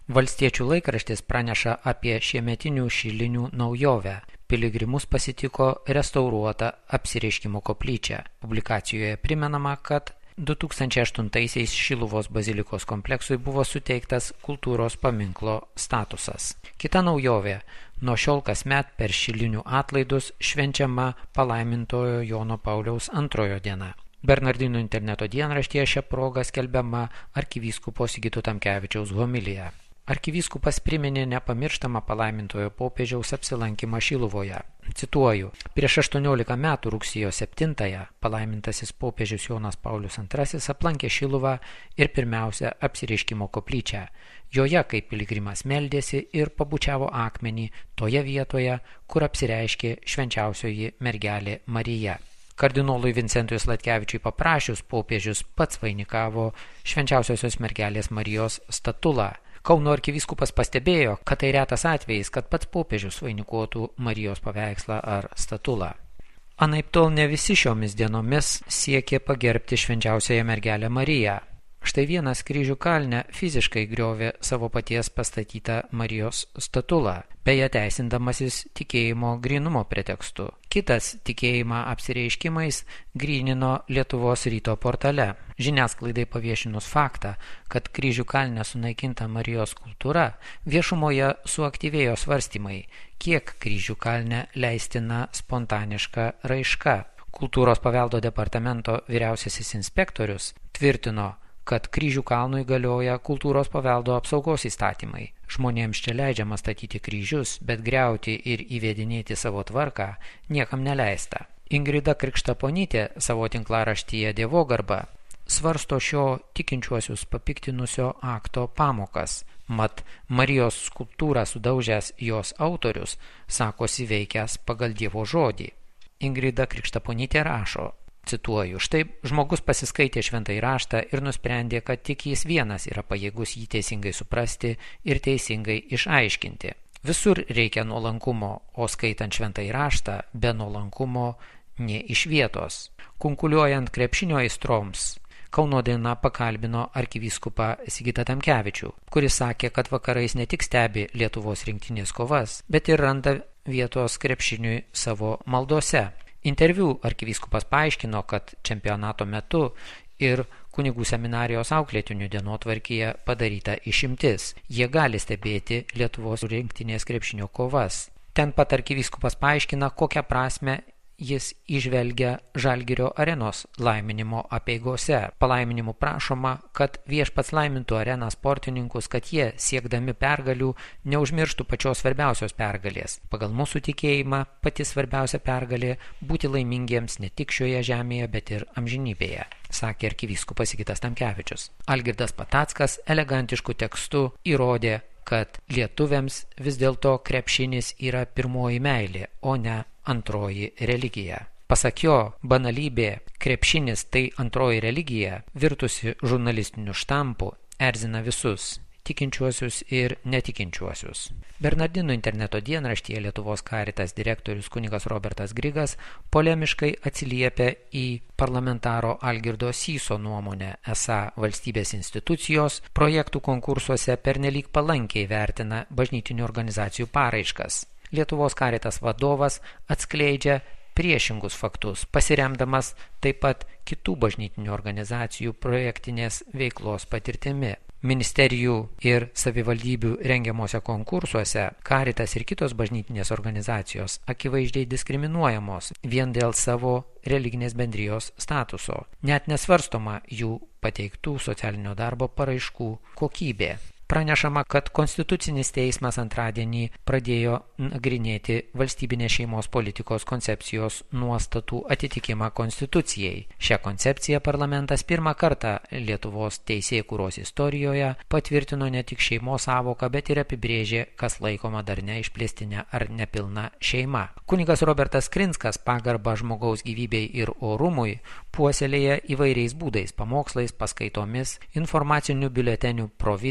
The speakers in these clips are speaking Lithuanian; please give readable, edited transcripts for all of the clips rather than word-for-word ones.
Valstiečių laikraštis praneša apie šiemetinių šilinių naujovę. Piligrimus pasitiko restauruota apsireiškimo koplyčia. Publikacijoje primenama, kad 2008-aisiais Šiluvos bazilikos kompleksui buvo suteiktas kultūros paminklo statusas. Kita naujovė – nuo šiol kasmet per šilinių atlaidus švenčiama palaimintojo Jono Pauliaus II diena. Bernardinų interneto dienraštyje šią progą skelbiama arkivyskupo Sigito Tamkevičiaus homilija. Arkivyskupas priminė nepamirštamą palaimintojo popiežiaus apsilankymą Šiluvoje. Cituoju, prieš 18 metų rugsėjo 7-ąją palaimintasis popiežius Jonas Paulius II aplankė Šiluvą ir pirmiausia apsireiškimo koplyčią. Joje kaip piligrimas meldėsi ir pabučiavo akmenį toje vietoje, kur apsireiškė švenčiausioji mergelė Marija. Kardinolui Vincentui Sladkevičiui paprašius, popiežius pats vainikavo švenčiausiosios mergelės Marijos statulą. Kauno arkivyskupas pastebėjo, kad tai retas atvejis, kad pats popiežius vainikuotų Marijos paveikslą ar statulą. Anaiptol ne visi šiomis dienomis siekė pagerbti švenčiausiąją mergelę Mariją. Štai vienas Kryžių kalne fiziškai griovė savo paties pastatytą Marijos statulą, beje teisindamasis tikėjimo grynumo pretekstu. Kitas tikėjimą apsireiškimais grynino Lietuvos ryto portale. Žiniasklaidai paviešinus faktą, kad Kryžių kalne sunaikinta Marijos skulptūra, viešumoje suaktyvėjo svarstymai, kiek Kryžių kalne leistina spontaniška raiška. Kultūros paveldo departamento vyriausiasis inspektorius tvirtino, kad Kryžių kalnui galioja kultūros paveldo apsaugos įstatymai. Žmonėms čia leidžiama statyti kryžius, bet griauti ir įvedinėti savo tvarką niekam neleista. Ingrida Krikštaponytė savo tinklaraštyje Dievogarba svarsto šio tikinčiuosius papiktinusio akto pamokas. Mat, Marijos skulptūrą sudaužęs jos autorius sakosi veikęs pagal Dievo žodį. Ingrida Krikštaponytė rašo, cituoju, štai žmogus pasiskaitė šventąjį raštą ir nusprendė, kad tik jis vienas yra pajėgus jį teisingai suprasti ir teisingai išaiškinti. Visur reikia nuolankumo, o skaitant šventąjį raštą, be nuolankumo nė iš vietos. Kunkuliuojant krepšinio aistroms, Kauno diena pakalbino arkivyskupą Sigitą Tamkevičių, kuris sakė, kad vakarais ne tik stebi Lietuvos rinktinės kovas, bet ir randa vietos krepšiniui savo maldose. Interviu arkivyskupas paaiškino, kad čempionato metu ir kunigų seminarijos auklėtinių dienotvarkyje padaryta išimtis. Jie gali stebėti Lietuvos rinktinės krepšinio kovas. Ten pat arkivyskupas paaiškina, kokią prasmę jis įžvelgia Žalgirio arenos laiminimo apeigose. Palaiminimų prašoma, kad viešpats laimintų areną sportininkus, kad jie, siekdami pergalių, neužmirštų pačios svarbiausios pergalės. Pagal mūsų tikėjimą, pati svarbiausia pergalė – būti laimingiems ne tik šioje žemėje, bet ir amžinybėje, sakė arkivyskupas Sigitas Tamkevičius. Algirdas Patackas elegantišku tekstu įrodė, kad lietuviams vis dėlto krepšinis yra pirmoji meilė, o ne antroji religija. Pasak jo, banalybė, krepšinis tai antroji religija, virtusi žurnalistiniu štampu, erzina visus – tikinčiuosius ir netikinčiuosius. Bernardinų interneto dienraštyje Lietuvos Caritas direktorius kunigas Robertas Grigas polemiškai atsiliepia į parlamentaro Algirdo Syso nuomonę, esą valstybės institucijos projektų konkursuose pernelyg palankiai vertina bažnytinių organizacijų paraiškas. Lietuvos Caritas vadovas atskleidžia priešingus faktus, pasiremdamas taip pat kitų bažnytinių organizacijų projektinės veiklos patirtimi. Ministerijų ir savivaldybių rengiamuose konkursuose Caritas ir kitos bažnytinės organizacijos akivaizdžiai diskriminuojamos vien dėl savo religinės bendrijos statuso. Net nesvarstoma jų pateiktų socialinio darbo paraiškų kokybė. Pranešama, kad Konstitucinis teismas antradienį pradėjo nagrinėti valstybinės šeimos politikos koncepcijos nuostatų atitikimą Konstitucijai. Šią koncepciją parlamentas pirmą kartą Lietuvos teisėkūros istorijoje patvirtino ne tik šeimos sąvoką, bet ir apibrėžė, kas laikoma dar neišplėstinė ar nepilna šeima. Kunigas Robertas Krinskas pagarbą žmogaus gyvybei ir orumui puoselėja įvairiais būdais – pamokslais, paskaitomis, informacinių biuletenių Pro Vita,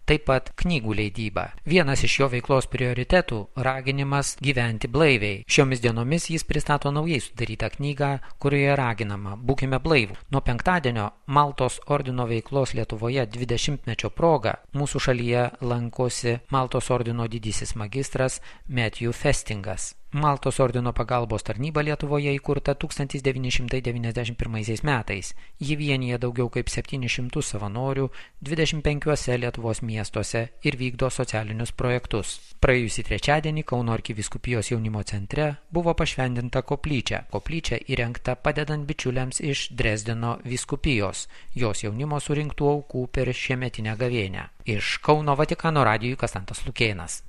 taip pat knygų leidyba. Vienas iš jo veiklos prioritetų – raginimas gyventi blaiviai. Šiomis dienomis jis pristato naujai sudarytą knygą, kurioje raginama būkime blaivų. Nuo penktadienio Maltos ordino veiklos Lietuvoje 20-mečio proga mūsų šalyje lankosi Maltos ordino didysis magistras Matthew Festingas. Maltos ordino pagalbos tarnyba Lietuvoje įkurta 1991 metais. Ji vienyje daugiau kaip 700 savanorių 25 Lietuvos miestuose ir vykdo socialinius projektus. Praėjusį trečiadienį Kauno arkivyskupijos jaunimo centre buvo pašventinta koplyčia. Koplyčia įrengta padedant bičiuliams iš Dresdeno vyskupijos, jos jaunimo surinktų aukų per šiemetinę gavėnią. Iš Kauno Vatikano radijui Kastantas Lukėnas.